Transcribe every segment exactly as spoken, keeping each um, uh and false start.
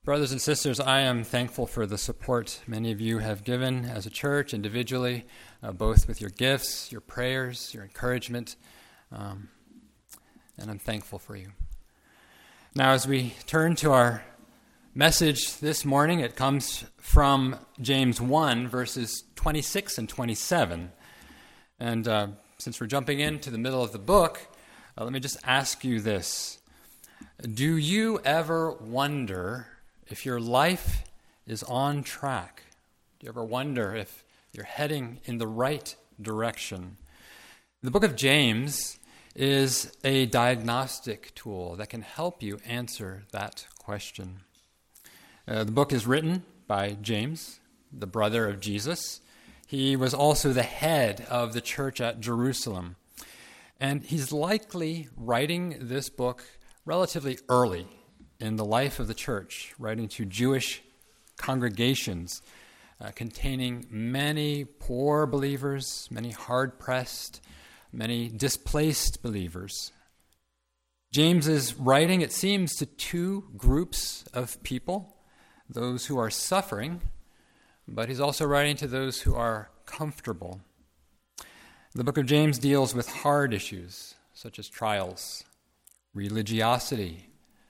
Brothers and sisters, I am thankful for the support many of you have given as a church, individually, uh, both with your gifts, your prayers, your encouragement, um, and I'm thankful for you. Now, as we turn to our message this morning, it comes from James one, verses twenty-six and twenty-seven. And uh, since we're jumping into the middle of the book, uh, let me just ask you this. Do you ever wonder if your life is on track? Do you ever wonder if you're heading in the right direction? The book of James is a diagnostic tool that can help you answer that question. Uh, the book is written by James, the brother of Jesus. He was also the head of the church at Jerusalem. And he's likely writing this book relatively early in the life of the church, writing to Jewish congregations uh, containing many poor believers, many hard-pressed, many displaced believers. James is writing, it seems, to two groups of people, those who are suffering, but he's also writing to those who are comfortable. The book of James deals with hard issues, such as trials, religiosity,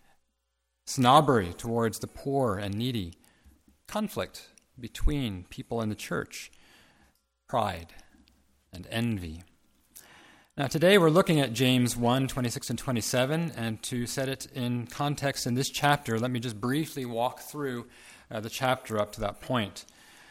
snobbery towards the poor and needy, conflict between people in the church, pride and envy. Now today we're looking at James one, twenty-six and twenty-seven, and to set it in context in this chapter, let me just briefly walk through uh, the chapter up to that point.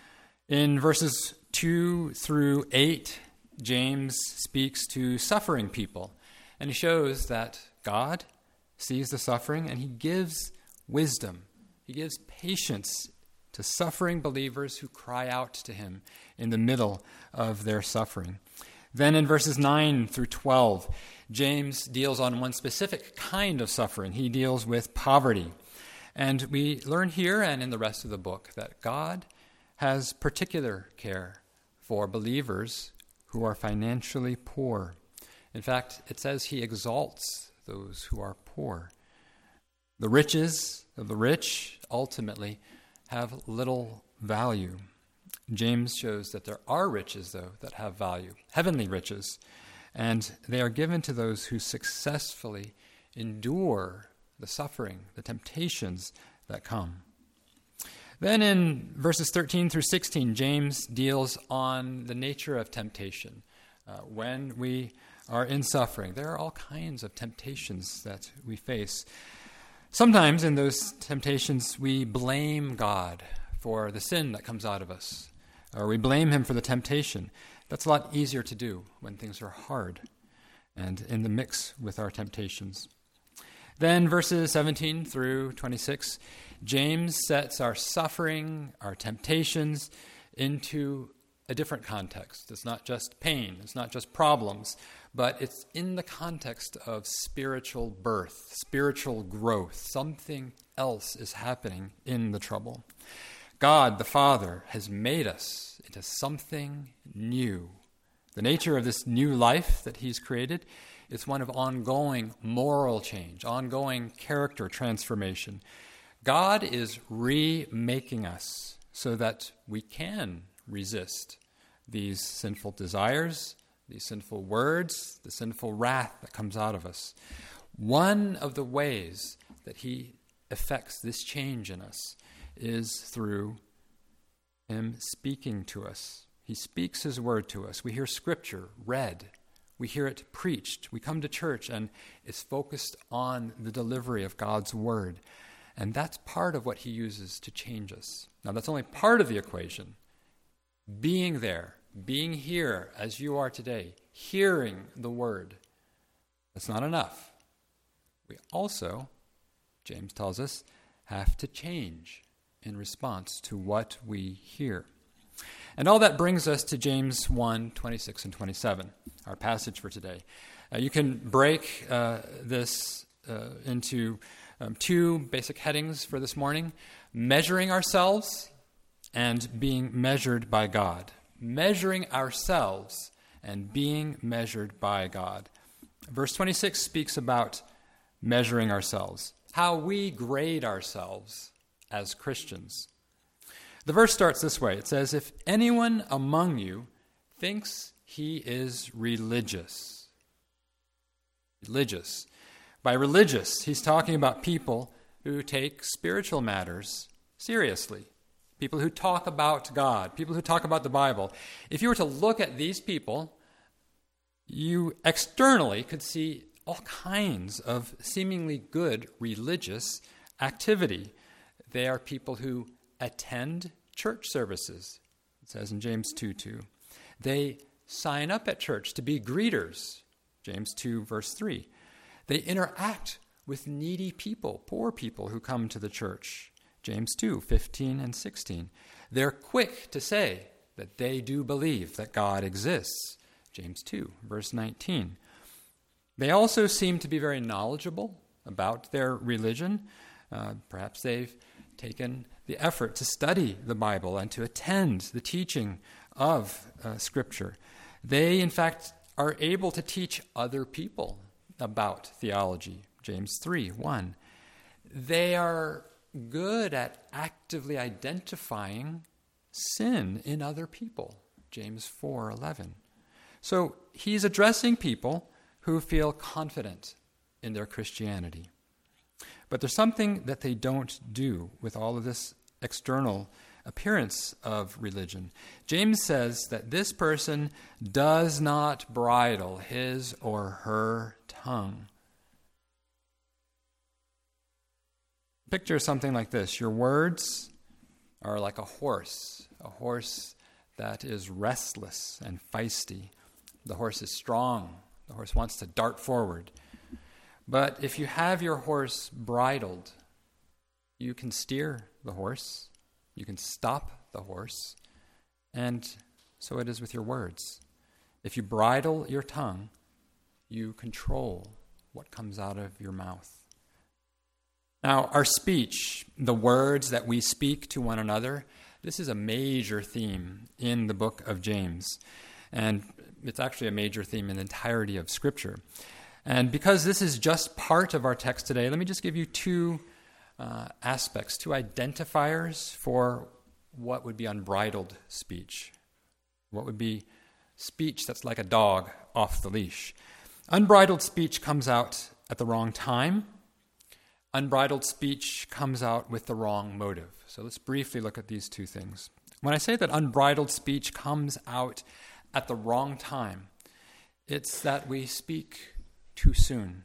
In verses two through eight, James speaks to suffering people, and he shows that God sees the suffering, and he gives wisdom. He gives patience to suffering believers who cry out to him in the middle of their suffering. Then in verses nine through twelve, James deals on one specific kind of suffering. He deals with poverty. And we learn here and in the rest of the book that God has particular care for believers who are financially poor. In fact, it says he exalts those who are poor. The riches of the rich ultimately have little value. James shows that there are riches, though, that have value, heavenly riches, and they are given to those who successfully endure the suffering, the temptations that come. Then in verses thirteen through sixteen, James deals on the nature of temptation. Uh, when we are in suffering, there are all kinds of temptations that we face. Sometimes in those temptations, we blame God for the sin that comes out of us, or we blame him for the temptation. That's a lot easier to do when things are hard and in the mix with our temptations. Then verses seventeen through twenty-six, James sets our suffering, our temptations into a different context. It's not just pain, it's not just problems, but it's in the context of spiritual birth, spiritual growth. Something else is happening in the trouble. God, the Father, has made us into something new. The nature of this new life that he's created is one of ongoing moral change, ongoing character transformation. God is remaking us so that we can resist these sinful desires, these sinful words, the sinful wrath that comes out of us. One of the ways that he effects this change in us is through him speaking to us. He speaks his word to us. We hear scripture read. We hear it preached. We come to church and it's focused on the delivery of God's word. And that's part of what he uses to change us. Now, that's only part of the equation. Being there, being here as you are today, hearing the word, that's not enough. We also, James tells us, have to change in response to what we hear. And all that brings us to James one, twenty-six and twenty-seven, our passage for today. Uh, you can break uh, this uh, into um, two basic headings for this morning: measuring ourselves and being measured by God. Measuring ourselves and being measured by God. Verse twenty-six speaks about measuring ourselves, how we grade ourselves as Christians. The verse starts this way. It says, if anyone among you thinks he is religious. Religious. By religious, he's talking about people who take spiritual matters seriously. People who talk about God. People who talk about the Bible. If you were to look at these people, you externally could see all kinds of seemingly good religious activity. They are people who attend church services, it says in James two two. They sign up at church to be greeters, James two, verse three. They interact with needy people, poor people who come to the church, James two, fifteen and sixteen. They're quick to say that they do believe that God exists, James two, verse nineteen. They also seem to be very knowledgeable about their religion. Uh, perhaps they've taken the effort to study the Bible and to attend the teaching of uh, Scripture. They, in fact, are able to teach other people about theology, James three, one. They are good at actively identifying sin in other people, James four, eleven. So he's addressing people who feel confident in their Christianity. But there's something that they don't do with all of this external appearance of religion. James says that this person does not bridle his or her tongue. Picture something like this. Your words are like a horse, a horse that is restless and feisty. The horse is strong. The horse wants to dart forward. But if you have your horse bridled, you can steer the horse, you can stop the horse, and so it is with your words. If you bridle your tongue, you control what comes out of your mouth. Now, our speech, the words that we speak to one another, this is a major theme in the book of James. And it's actually a major theme in the entirety of Scripture. And because this is just part of our text today, let me just give you two uh, aspects, two identifiers for what would be unbridled speech. What would be speech that's like a dog off the leash. Unbridled speech comes out at the wrong time. Unbridled speech comes out with the wrong motive. So let's briefly look at these two things. When I say that unbridled speech comes out at the wrong time, it's that we speak too soon.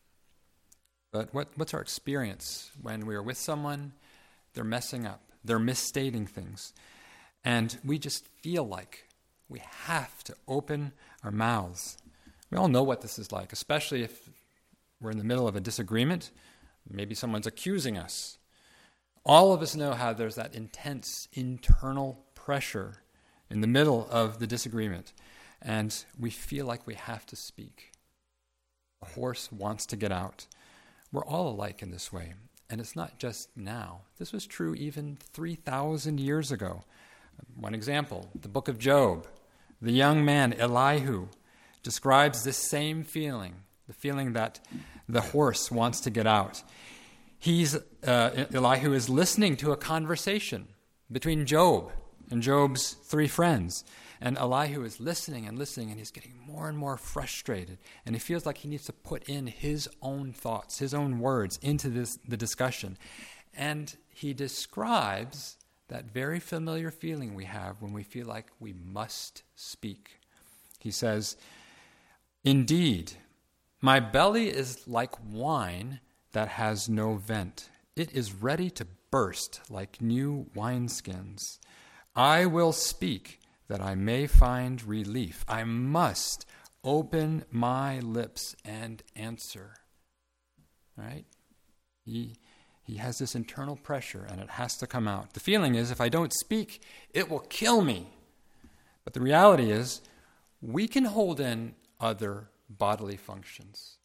But what, what's our experience when we are with someone, they're messing up, they're misstating things, and we just feel like we have to open our mouths. We all know what this is like, especially if we're in the middle of a disagreement. Maybe someone's accusing us. All of us know how there's that intense internal pressure in the middle of the disagreement, and we feel like we have to speak. The horse wants to get out. We're all alike in this way, and it's not just now. This was true even three thousand years ago. One example, the book of Job. The young man, Elihu, describes this same feeling, the feeling that the horse wants to get out. He's uh, Elihu is listening to a conversation between Job and Job's three friends. And Elihu is listening and listening, and he's getting more and more frustrated. And he feels like he needs to put in his own thoughts, his own words into this the discussion. And he describes that very familiar feeling we have when we feel like we must speak. He says, "Indeed, my belly is like wine that has no vent. It is ready to burst like new wineskins. I will speak that I may find relief. I must open my lips and answer." Right? He, he has this internal pressure, and it has to come out. The feeling is, if I don't speak, it will kill me. But the reality is, we can hold in other bodily functions.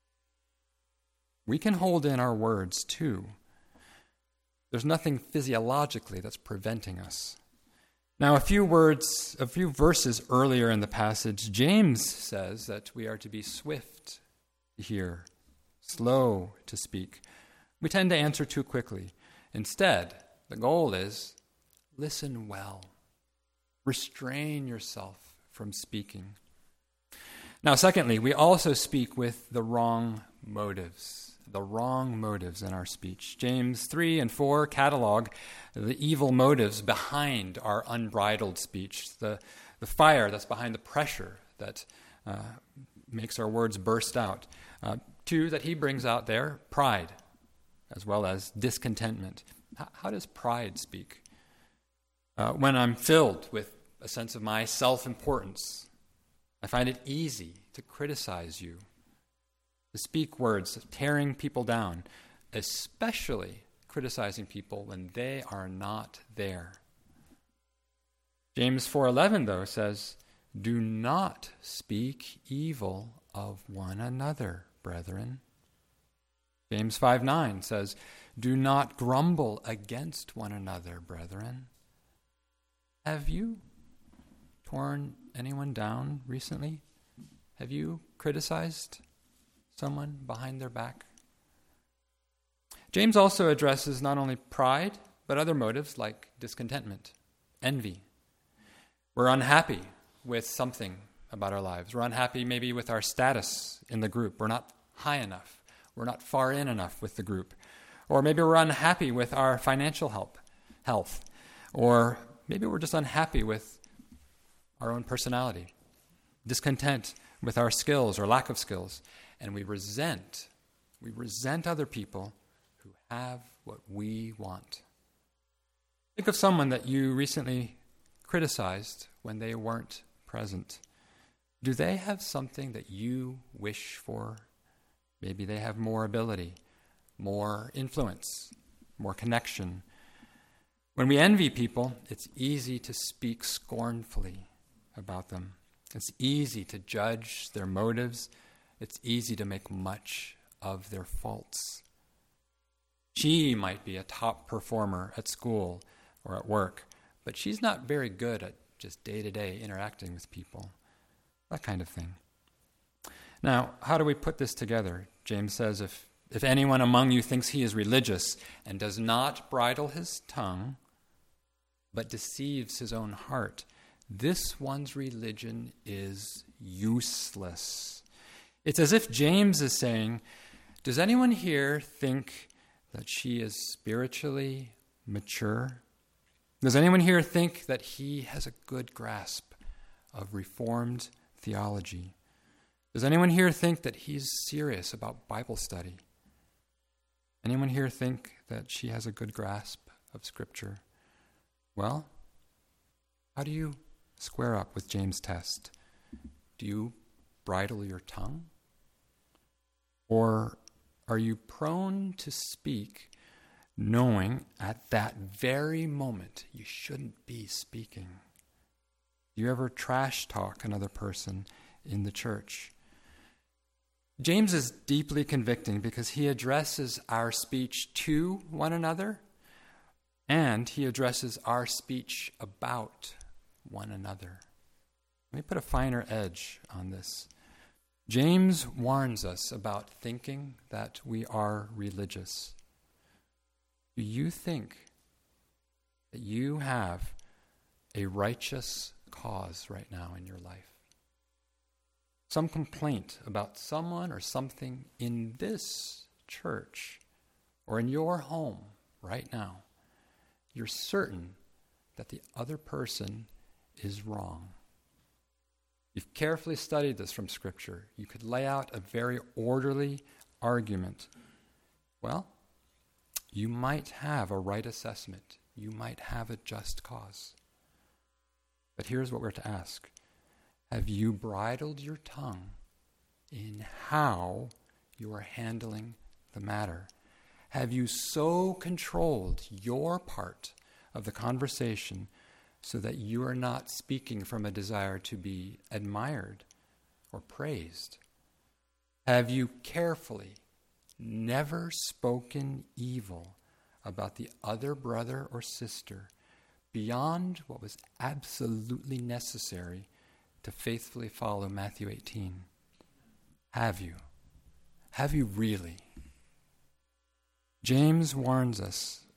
We can hold in our words too. There's nothing physiologically that's preventing us. Now, a few words, a few verses earlier in the passage, James says that we are to be swift to hear, slow to speak. We tend to answer too quickly. Instead, the goal is listen well. Restrain yourself from speaking. Now, secondly, we also speak with the wrong motives, the wrong motives in our speech. James three and four catalog the evil motives behind our unbridled speech, the, the fire that's behind the pressure that uh, makes our words burst out. Uh, two, that he brings out there, pride, as well as discontentment. How, how does pride speak? Uh, when I'm filled with a sense of my self-importance, I find it easy to criticize you, to speak words tearing people down, especially criticizing people when they are not there. James four eleven, though, says, "Do not speak evil of one another, brethren." James five nine says, "Do not grumble against one another, brethren." Have you torn anyone down recently? Have you criticized someone behind their back? James also addresses not only pride, but other motives like discontentment, envy. We're unhappy with something about our lives. We're unhappy maybe with our status in the group. We're not high enough. We're not far in enough with the group. Or maybe we're unhappy with our financial help, health. Or maybe we're just unhappy with our own personality, discontent with our skills or lack of skills. And we resent, we resent other people who have what we want. Think of someone that you recently criticized when they weren't present. Do they have something that you wish for? Maybe they have more ability, more influence, more connection. When we envy people, it's easy to speak scornfully about them. It's easy to judge their motives. It's easy to make much of their faults. She might be a top performer at school or at work, but she's not very good at just day-to-day interacting with people. That kind of thing. Now, how do we put this together? James says, if, if anyone among you thinks he is religious and does not bridle his tongue, but deceives his own heart, this one's religion is useless. It's as if James is saying, does anyone here think that she is spiritually mature? Does anyone here think that he has a good grasp of Reformed theology? Does anyone here think that he's serious about Bible study? Anyone here think that she has a good grasp of Scripture? Well, how do you square up with James' test? Do you bridle your tongue? Or are you prone to speak knowing at that very moment you shouldn't be speaking? Do you ever trash talk another person in the church? James is deeply convicting because he addresses our speech to one another and he addresses our speech about one another. Let me put a finer edge on this. James warns us about thinking that we are religious. Do you think that you have a righteous cause right now in your life? Some complaint about someone or something in this church or in your home right now. You're certain that the other person is wrong. You've carefully studied this from Scripture. You could lay out a very orderly argument. Well, you might have a right assessment. You might have a just cause. But here's what we're to ask. Have you bridled your tongue in how you are handling the matter? Have you so controlled your part of the conversation so that you are not speaking from a desire to be admired or praised? Have you carefully never spoken evil about the other brother or sister beyond what was absolutely necessary to faithfully follow Matthew eighteen? Have you? Have you really? James warns us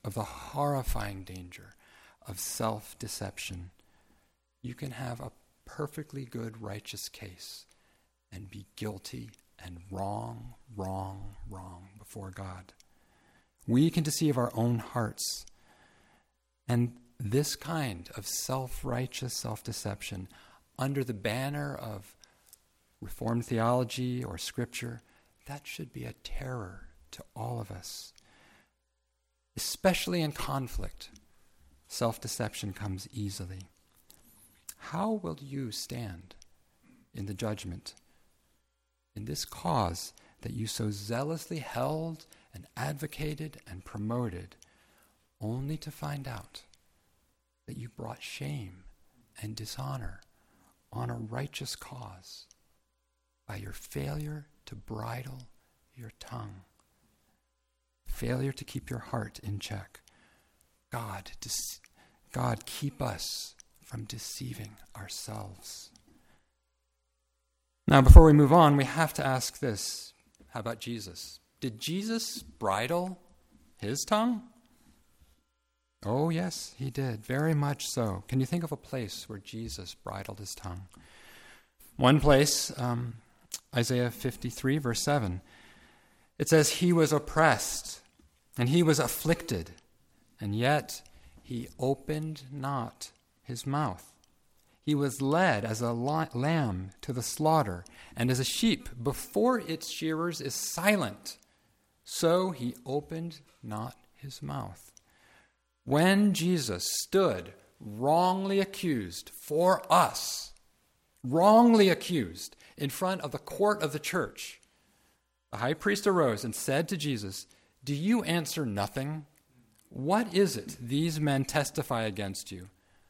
of the horrifying danger of self-deception, you can have a perfectly good, righteous case and be guilty and wrong, wrong, wrong before God. We can deceive our own hearts. And this kind of self-righteous self-deception, under the banner of Reformed theology or Scripture, that should be a terror to all of us. Especially in conflict, self-deception comes easily. How will you stand in the judgment in this cause that you so zealously held and advocated and promoted, only to find out that you brought shame and dishonor on a righteous cause by your failure to bridle your tongue, failure to keep your heart in check? God, dece- God, keep us from deceiving ourselves. Now, before we move on, we have to ask this. How about Jesus? Did Jesus bridle his tongue? Oh, yes, he did. Very much so. Can you think of a place where Jesus bridled his tongue? One place, um, Isaiah fifty-three, verse seven. It says, he was oppressed and he was afflicted, and yet he opened not his mouth. He was led as a lamb to the slaughter, and as a sheep before its shearers is silent, so he opened not his mouth. When Jesus stood wrongly accused for us, wrongly accused in front of the court of the church, the high priest arose and said to Jesus, "Do you answer nothing? What is it these men testify against you?"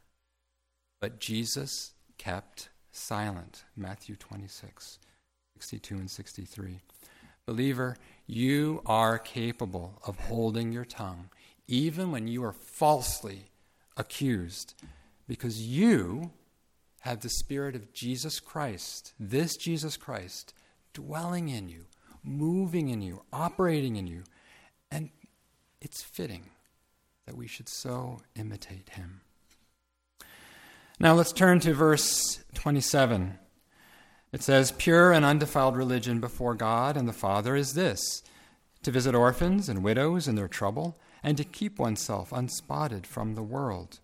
But Jesus kept silent. Matthew twenty-six, sixty-two and sixty-three. Believer, you are capable of holding your tongue, even when you are falsely accused, because you have the Spirit of Jesus Christ, this Jesus Christ, dwelling in you, moving in you, operating in you, and it's fitting that we should so imitate him. Now let's turn to verse twenty-seven. It says, "Pure and undefiled religion before God and the Father is this, to visit orphans and widows in their trouble, and to keep oneself unspotted from the world."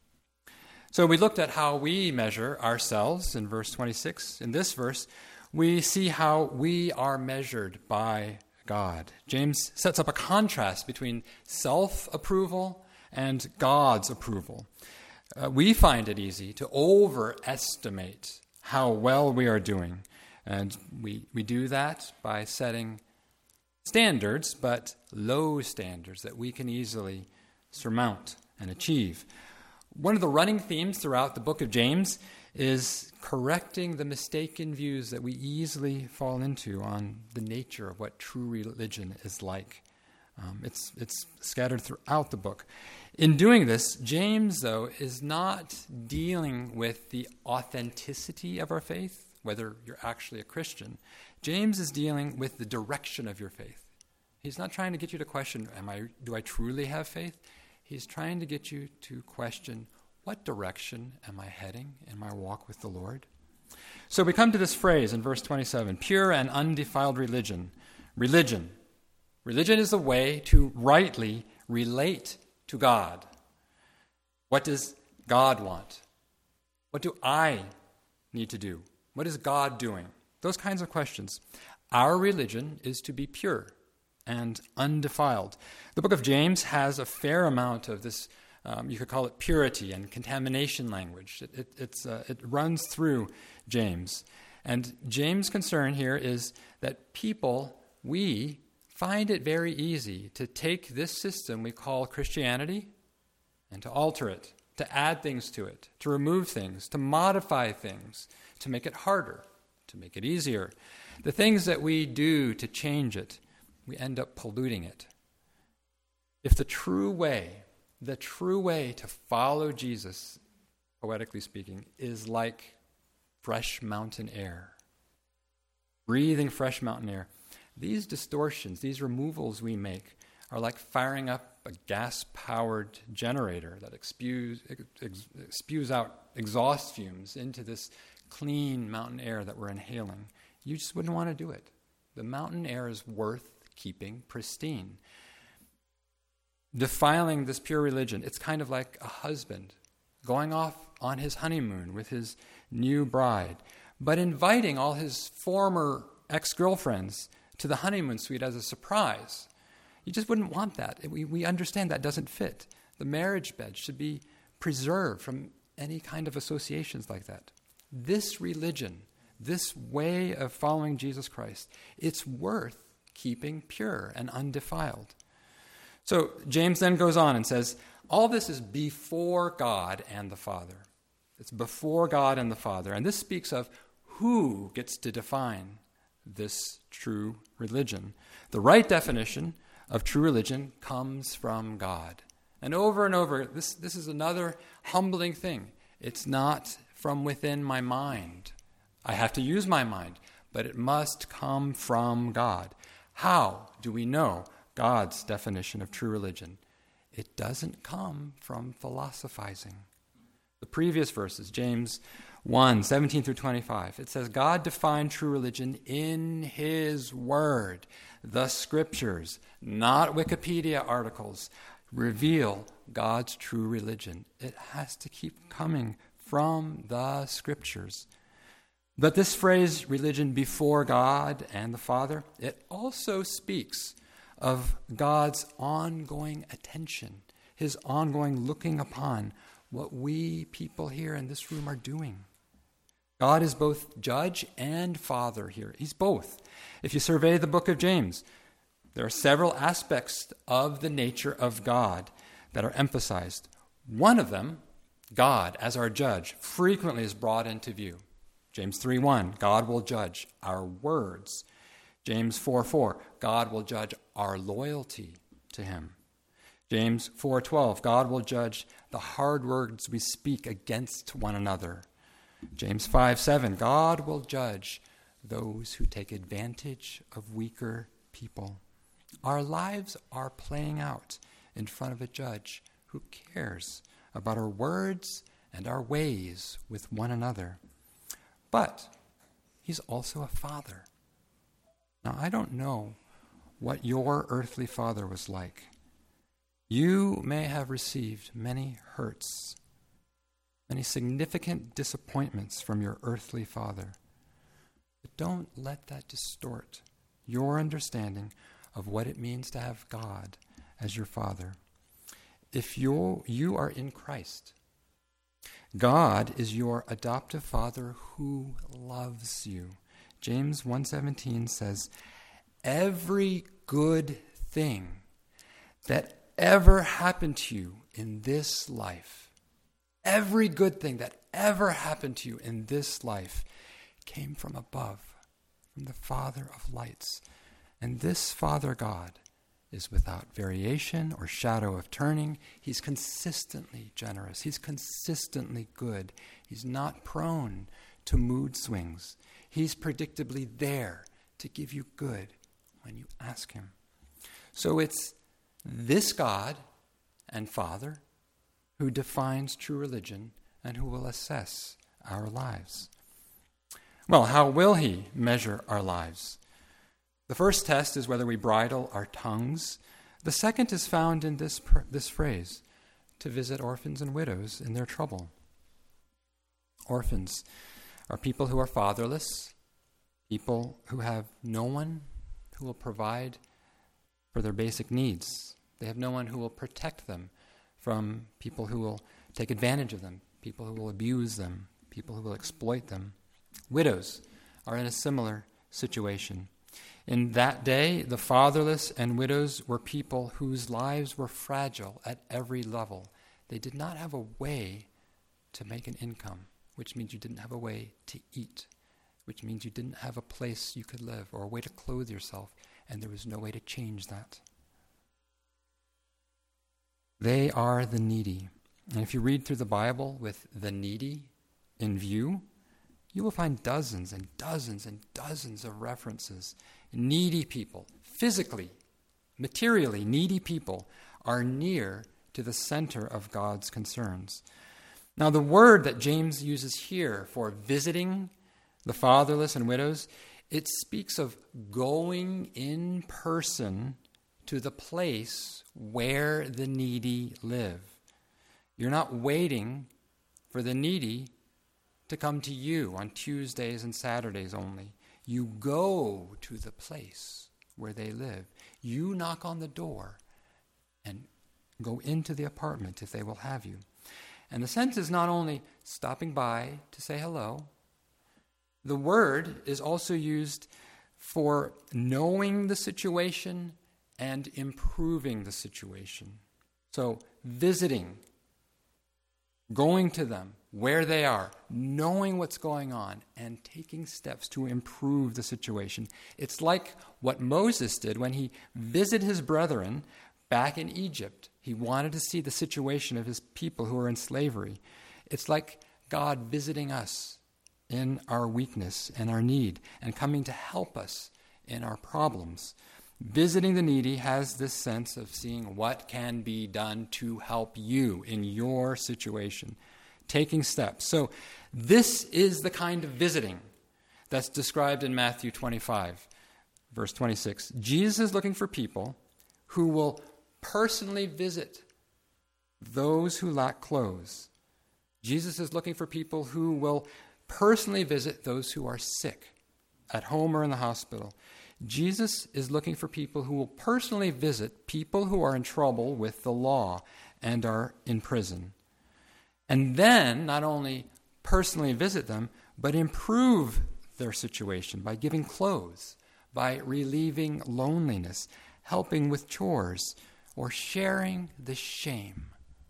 So we looked at how we measure ourselves in verse twenty-six. In this verse, we see how we are measured by God. James sets up a contrast between self-approval and God's approval. Uh, we find it easy to overestimate how well we are doing. And we, we do that by setting standards, but low standards that we can easily surmount and achieve. One of the running themes throughout the book of James is correcting the mistaken views that we easily fall into on the nature of what true religion is like. Um, it's, it's scattered throughout the book. In doing this, James, though, is not dealing with the authenticity of our faith, whether you're actually a Christian. James is dealing with the direction of your faith. He's not trying to get you to question, am I, do I truly have faith? He's trying to get you to question, what direction am I heading in my walk with the Lord? So we come to this phrase in verse twenty-seven, pure and undefiled religion. Religion. Religion is the way to rightly relate to God. What does God want? What do I need to do? What is God doing? Those kinds of questions. Our religion is to be pure and undefiled. The book of James has a fair amount of this, um, you could call it purity and contamination language. It, it, it's, uh, it runs through James. And James' concern here is that people, we, find it very easy to take this system we call Christianity and to alter it, to add things to it, to remove things, to modify things, to make it harder, to make it easier. The things that we do to change it, we end up polluting it. If the true way, the true way to follow Jesus, poetically speaking, is like fresh mountain air, breathing fresh mountain air, these distortions, these removals we make are like firing up a gas-powered generator that spews, ex, spews out exhaust fumes into this clean mountain air that we're inhaling. You just wouldn't want to do it. The mountain air is worth keeping pristine. Defiling this pure religion, it's kind of like a husband going off on his honeymoon with his new bride, but inviting all his former ex-girlfriends to the honeymoon suite as a surprise. You just wouldn't want that. We, we understand that doesn't fit. The marriage bed should be preserved from any kind of associations like that. This religion, this way of following Jesus Christ, it's worth keeping pure and undefiled. So James then goes on and says, all this is before God and the Father. It's before God and the Father. And this speaks of who gets to define this true religion. The right definition of true religion comes from God. And over and over, this, this is another humbling thing. It's not from within my mind. I have to use my mind, but it must come from God. How do we know God's definition of true religion? It doesn't come from philosophizing. The previous verses, James one, seventeen through twenty-five, it says, God defined true religion in his word. The scriptures, not Wikipedia articles, reveal God's true religion. It has to keep coming from the scriptures. But this phrase, religion before God and the Father, it also speaks of God's ongoing attention, his ongoing looking upon what we people here in this room are doing. God is both judge and father here. He's both. If you survey the book of James, there are several aspects of the nature of God that are emphasized. One of them, God as our judge, frequently is brought into view. James three one, God will judge our words. James four four, God will judge our loyalty to him. James four twelve, God will judge the hard words we speak against one another. James five seven, God will judge those who take advantage of weaker people. Our lives are playing out in front of a judge who cares about our words and our ways with one another. But he's also a father. Now, I don't know what your earthly father was like. You may have received many hurts, many significant disappointments from your earthly father. But don't let that distort your understanding of what it means to have God as your father. If you you are in Christ, God is your adoptive father who loves you. James one seventeen says, every good thing that ever happened to you in this life, every good thing that ever happened to you in this life came from above, from the Father of lights. And this Father God is without variation or shadow of turning. He's consistently generous. He's consistently good. He's not prone to mood swings. He's predictably there to give you good when you ask him. So it's this God and Father who defines true religion and who will assess our lives. Well, how will he measure our lives? The first test is whether we bridle our tongues. The second is found in this, this phrase, to visit orphans and widows in their trouble. Orphans are people who are fatherless, people who have no one who will provide for their basic needs. They have no one who will protect them from people who will take advantage of them, people who will abuse them, people who will exploit them. Widows are in a similar situation. In that day, the fatherless and widows were people whose lives were fragile at every level. They did not have a way to make an income, which means you didn't have a way to eat, which means you didn't have a place you could live or a way to clothe yourself, and there was no way to change that. They are the needy. And if you read through the Bible with the needy in view, you will find dozens and dozens and dozens of references. Needy people, physically, materially needy people, are near to the center of God's concerns. Now, the word that James uses here for visiting the fatherless and widows, it speaks of going in person to the place where the needy live. You're not waiting for the needy to come to you on Tuesdays and Saturdays only. You go to the place where they live. You knock on the door and go into the apartment if they will have you. And the sense is not only stopping by to say hello. The word is also used for knowing the situation and improving the situation. So visiting, going to them where they are, knowing what's going on, and taking steps to improve the situation. It's like what Moses did when he visited his brethren back in Egypt. He wanted to see the situation of his people who were in slavery. It's like God visiting us in our weakness and our need and coming to help us in our problems. Visiting the needy has this sense of seeing what can be done to help you in your situation, taking steps. So this is the kind of visiting that's described in Matthew twenty-five, verse twenty-six. Jesus is looking for people who will personally visit those who lack clothes. Jesus is looking for people who will personally visit those who are sick at home or in the hospital. Jesus is looking for people who will personally visit people who are in trouble with the law and are in prison. And then not only personally visit them, but improve their situation by giving clothes, by relieving loneliness, helping with chores, or sharing the shame.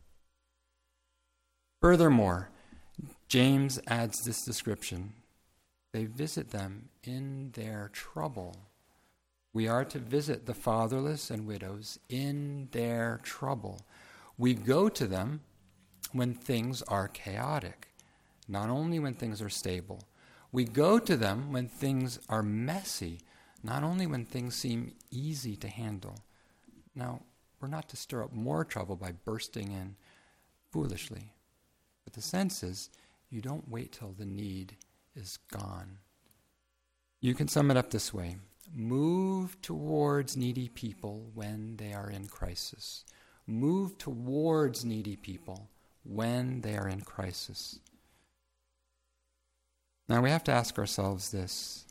Furthermore, James adds this description. They visit them in their trouble. We are to visit the fatherless and widows in their trouble. We go to them when things are chaotic, not only when things are stable. We go to them when things are messy, not only when things seem easy to handle. Now, we're not to stir up more trouble by bursting in foolishly. But the sense is, you don't wait till the need is gone. You can sum it up this way. Move towards needy people when they are in crisis. Move towards needy people when they are in crisis. Now we have to ask ourselves this.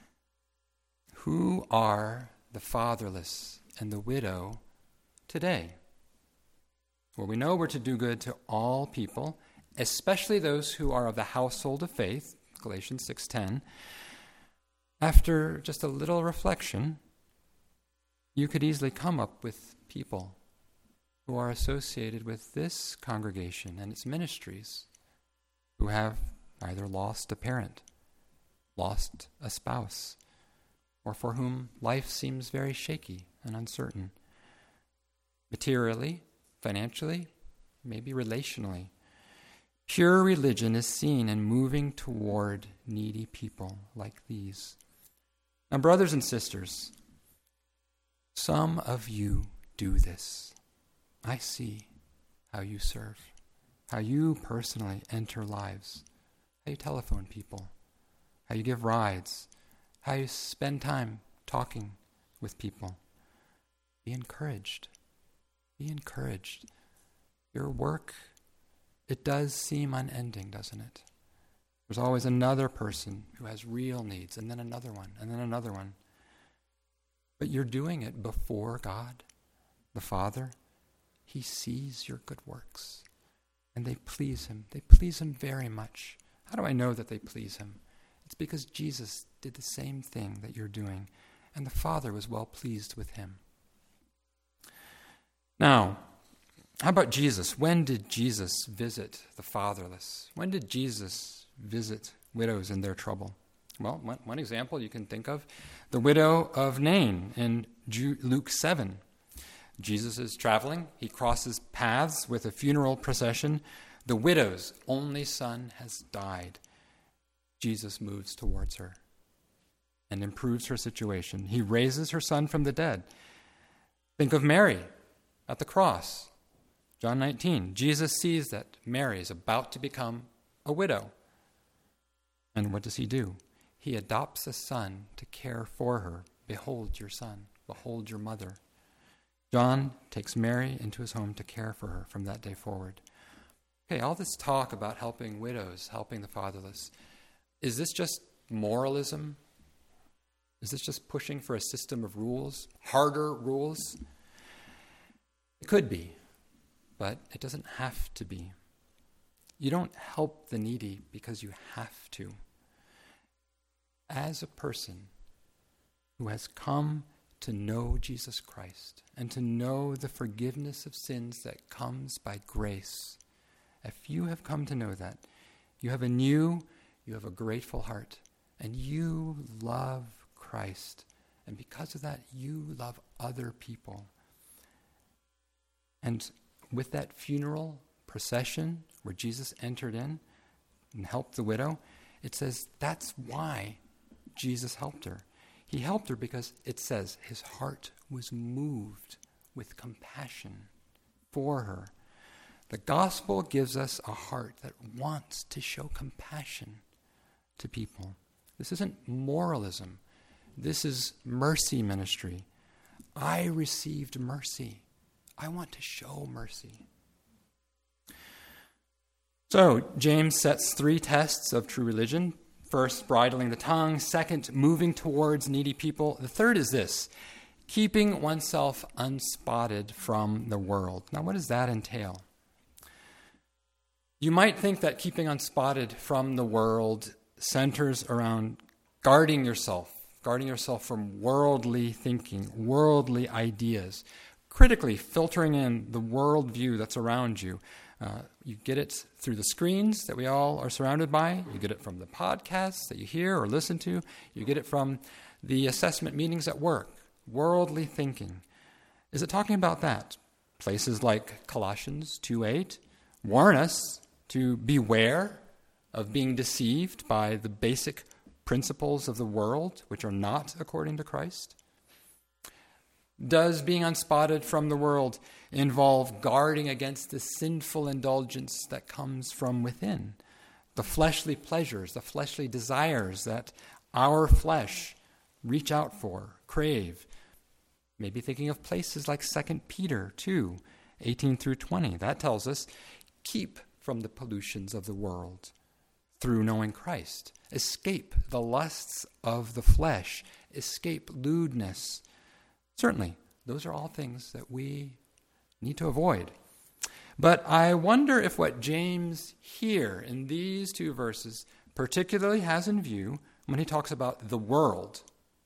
Who are the fatherless and the widow today? Well, we know we're to do good to all people, especially those who are of the household of faith, Galatians six ten. After just a little reflection, you could easily come up with people who are associated with this congregation and its ministries, who have either lost a parent, lost a spouse, or for whom life seems very shaky and uncertain. Materially, financially, maybe relationally. Pure religion is seen in moving toward needy people like these. Now, brothers and sisters, some of you do this. I see how you serve, how you personally enter lives, how you telephone people, how you give rides, how you spend time talking with people. Be encouraged. Be encouraged. Your work, it does seem unending, doesn't it? There's always another person who has real needs, and then another one, and then another one. But you're doing it before God, the Father. He sees your good works, and they please him. They please him very much. How do I know that they please him? It's because Jesus did the same thing that you're doing, and the Father was well pleased with him. Now, how about Jesus? When did Jesus visit the fatherless? When did Jesus visit widows in their trouble? Well, one, one example you can think of, the widow of Nain in Luke seven. Jesus is traveling. He crosses paths with a funeral procession. The widow's only son has died. Jesus moves towards her and improves her situation. He raises her son from the dead. Think of Mary, at the cross. John nineteen, Jesus sees that Mary is about to become a widow. And what does he do? He adopts a son to care for her. Behold your son. Behold your mother. John takes Mary into his home to care for her from that day forward. Okay, all this talk about helping widows, helping the fatherless, is this just moralism? Is this just pushing for a system of rules, harder rules? It could be, but it doesn't have to be. You don't help the needy because you have to. As a person who has come to know Jesus Christ and to know the forgiveness of sins that comes by grace, if you have come to know that, you have a new, you have a grateful heart, and you love Christ. And because of that, you love other people. And with that funeral procession where Jesus entered in and helped the widow, it says that's why Jesus helped her. He helped her because it says his heart was moved with compassion for her. The gospel gives us a heart that wants to show compassion to people. This isn't moralism. This is mercy ministry. I received mercy. I want to show mercy. So, James sets three tests of true religion. First, bridling the tongue. Second, moving towards needy people. The third is this, keeping oneself unspotted from the world. Now, what does that entail? You might think that keeping unspotted from the world centers around guarding yourself, guarding yourself from worldly thinking, worldly ideas, critically filtering in the worldview that's around you. Uh, you get it through the screens that we all are surrounded by. You get it from the podcasts that you hear or listen to. You get it from the assessment meetings at work. Worldly thinking. Is it talking about that? Places like Colossians two eight warn us to beware of being deceived by the basic principles of the world, which are not according to Christ. Does being unspotted from the world involve guarding against the sinful indulgence that comes from within? The fleshly pleasures, the fleshly desires that our flesh reach out for, crave. Maybe thinking of places like Second Peter two, eighteen through twenty. That tells us, keep from the pollutions of the world through knowing Christ. Escape the lusts of the flesh. Escape lewdness. Certainly, those are all things that we need to avoid. But I wonder if what James here in these two verses particularly has in view when he talks about the world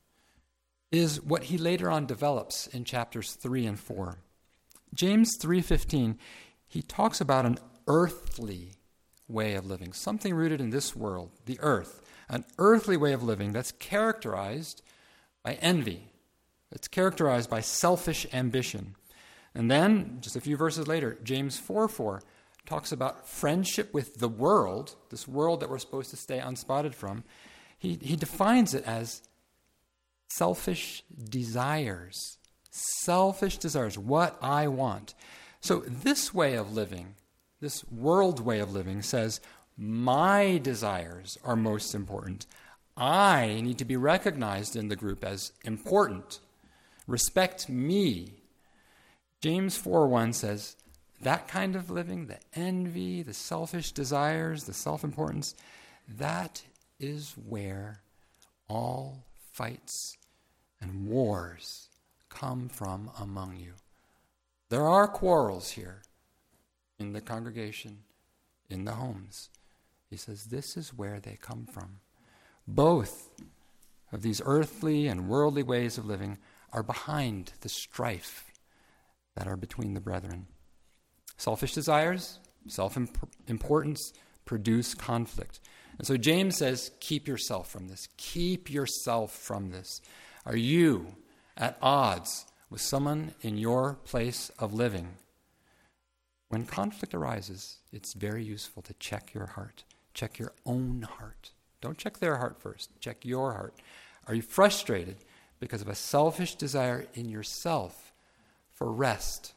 is what he later on develops in chapters three and four. James three fifteen, he talks about an earthly way of living, something rooted in this world, the earth, an earthly way of living that's characterized by envy. It's characterized by selfish ambition. And then, just a few verses later, James four four talks about friendship with the world, this world that we're supposed to stay unspotted from. He, he defines it as selfish desires. Selfish desires, what I want. So this way of living, this world way of living says, my desires are most important. I need to be recognized in the group as important. Respect me. James four one says, that kind of living, the envy, the selfish desires, the self-importance, that is where all fights and wars come from among you. There are quarrels here in the congregation, in the homes. He says this is where they come from. Both of these earthly and worldly ways of living are behind the strife that are between the brethren. Selfish desires, self-importance produce conflict. And so James says, keep yourself from this. Keep yourself from this. Are you at odds with someone in your place of living? When conflict arises, it's very useful to check your heart. Check your own heart. Don't check their heart first. Check your heart. Are you frustrated because of a selfish desire in yourself for rest,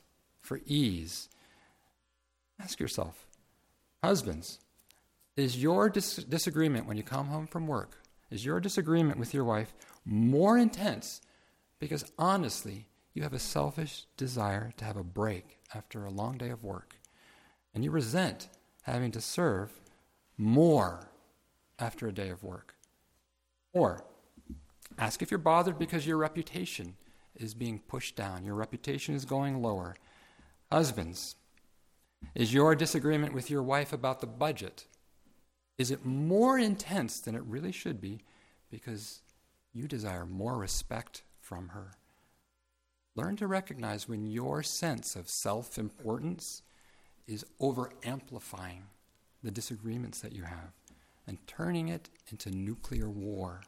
for ease. Ask yourself, husbands, is your dis- disagreement when you come home from work, is your disagreement with your wife more intense because honestly you have a selfish desire to have a break after a long day of work, and you resent having to serve more after a day of work? Or ask if you're bothered because your reputation is being pushed down, your reputation is going lower. Husbands, is your disagreement with your wife about the budget, is it more intense than it really should be because you desire more respect from her? Learn to recognize when your sense of self-importance is over-amplifying the disagreements that you have and turning it into nuclear war.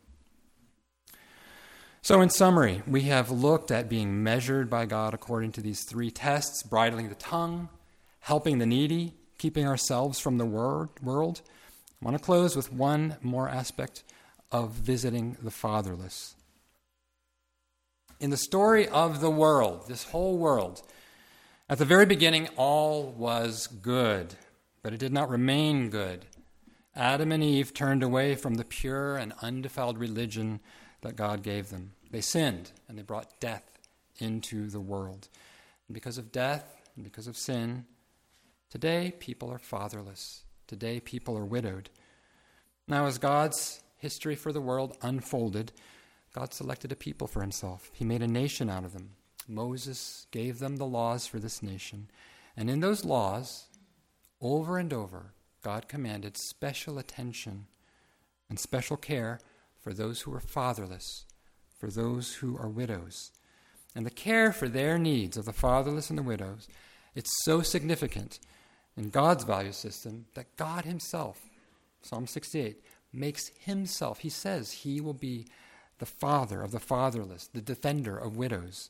So in summary, we have looked at being measured by God according to these three tests: bridling the tongue, helping the needy, keeping ourselves from the wor- world. I want to close with one more aspect of visiting the fatherless. In the story of the world, this whole world, at the very beginning, all was good, but it did not remain good. Adam and Eve turned away from the pure and undefiled religion that God gave them. They sinned, and they brought death into the world. And because of death and because of sin, today people are fatherless. Today people are widowed. Now, as God's history for the world unfolded, God selected a people for himself. He made a nation out of them. Moses gave them the laws for this nation. And in those laws, over and over, God commanded special attention and special care for those who are fatherless, for those who are widows. And the care for their needs of the fatherless and the widows, it's so significant in God's value system that God himself, Psalm sixty-eight, makes himself, he says he will be the father of the fatherless, the defender of widows.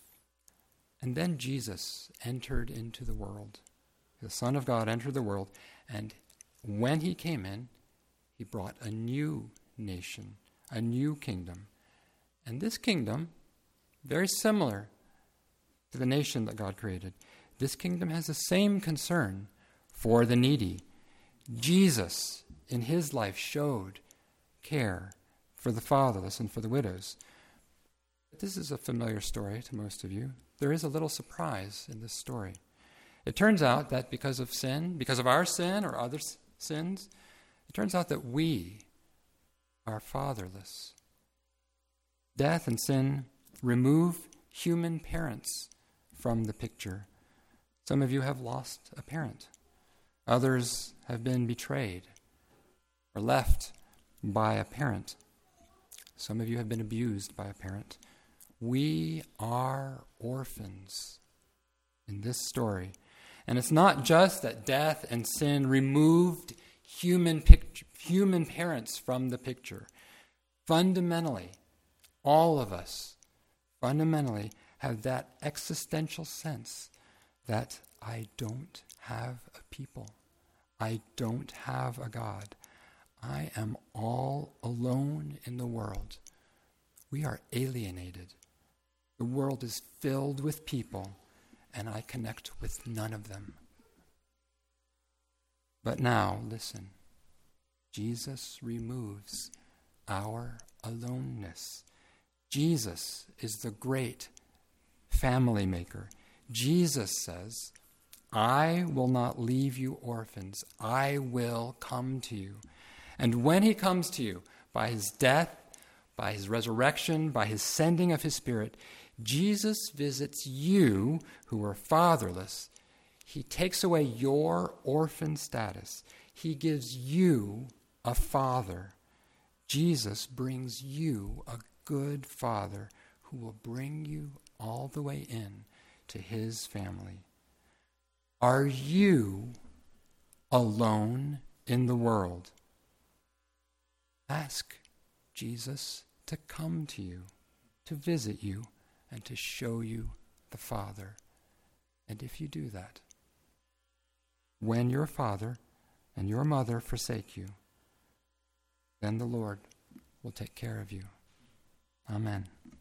And then Jesus entered into the world. The Son of God entered the world, and when he came in, he brought a new nation, a new kingdom. And this kingdom, very similar to the nation that God created, this kingdom has the same concern for the needy. Jesus, in his life, showed care for the fatherless and for the widows. But this is a familiar story to most of you. There is a little surprise in this story. It turns out that because of sin, because of our sin or other sins, it turns out that we are fatherless. Death and sin remove human parents from the picture. Some of you have lost a parent. Others have been betrayed or left by a parent. Some of you have been abused by a parent. We are orphans in this story. And it's not just that death and sin removed human picture, human parents from the picture. Fundamentally, all of us fundamentally have that existential sense that I don't have a people. I don't have a God. I am all alone in the world. We are alienated. The world is filled with people, and I connect with none of them. But now, listen. Jesus removes our aloneness. Jesus is the great family maker. Jesus says, I will not leave you orphans. I will come to you. And when he comes to you, by his death, by his resurrection, by his sending of his Spirit, Jesus visits you who are fatherless. He takes away your orphan status. He gives you a father. Jesus brings you a good father who will bring you all the way in to his family. Are you alone in the world? Ask Jesus to come to you, to visit you, and to show you the Father. And if you do that, when your father and your mother forsake you, then the Lord will take care of you. Amen.